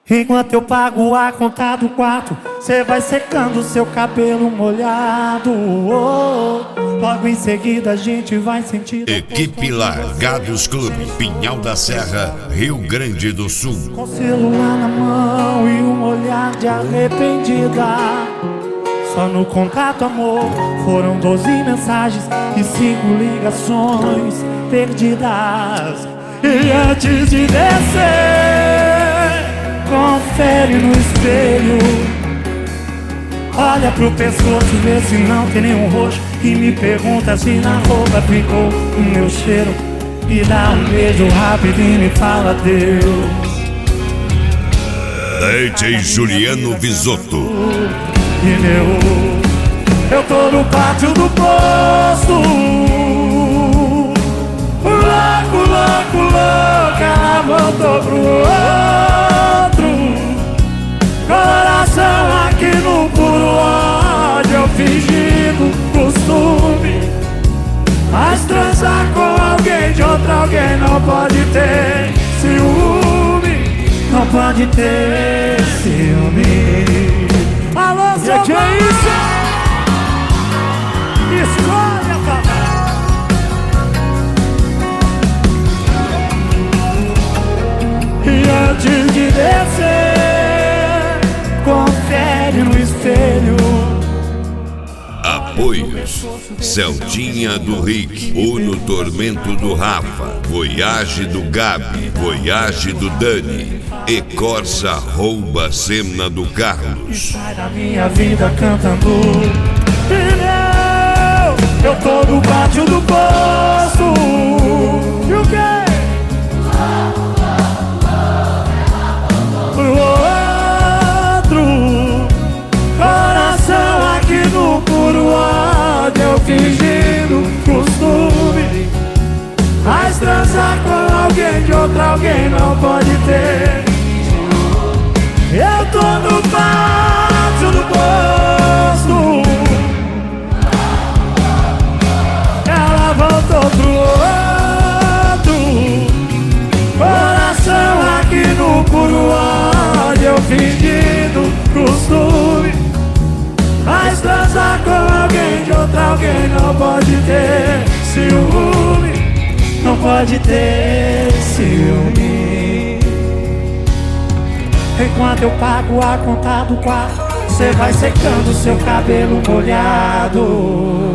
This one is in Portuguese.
Enquanto eu pago a conta do quarto, cê vai secando seu cabelo molhado. Logo em seguida a gente vai sentir. Equipe Largados Clube, Pinhal da Serra, Rio Grande do Sul. Com celular na mão e um olhar de arrependida. Só no contato, amor, foram 12 mensagens e 5 ligações perdidas. E antes de descer, confere no espelho. Olha pro pescoço, vê se não tem nenhum roxo. E me pergunta se na roupa ficou o meu cheiro. E dá um beijo rápido e me fala adeus. DJ Juliano Visotto. E eu tô no pátio do posto, louco, louco, louco. Ela voltou pro outro. Coração aqui no puro ódio, eu fingindo costume. Mas transar com alguém de outro alguém não pode ter ciúme. Não pode ter ciúme. Alô, seu que é isso? Escolha, papai. E antes de descer, confere no espelho. Apoios: Celtinha do Rick, Uno Tormento do Rafa, Voyage do Gabi, Voyage do Dani e Corsa Rouba Semna do Carlos. Sai da minha vida cantando. Eu tô no pátio do posto. E o quê? Pro outro. Coração aqui no puro ódio, eu fingindo costume. Mas transar com alguém de outro alguém não pode ter. Eu tô no pátio do posto. Ela voltou pro outro. Coração aqui no puro ódio, eu fingindo costume. Mas transar com alguém de outro alguém não pode ter ciúme. Não pode ter ciúme. Enquanto eu pago a conta do quarto, cê vai secando seu cabelo molhado.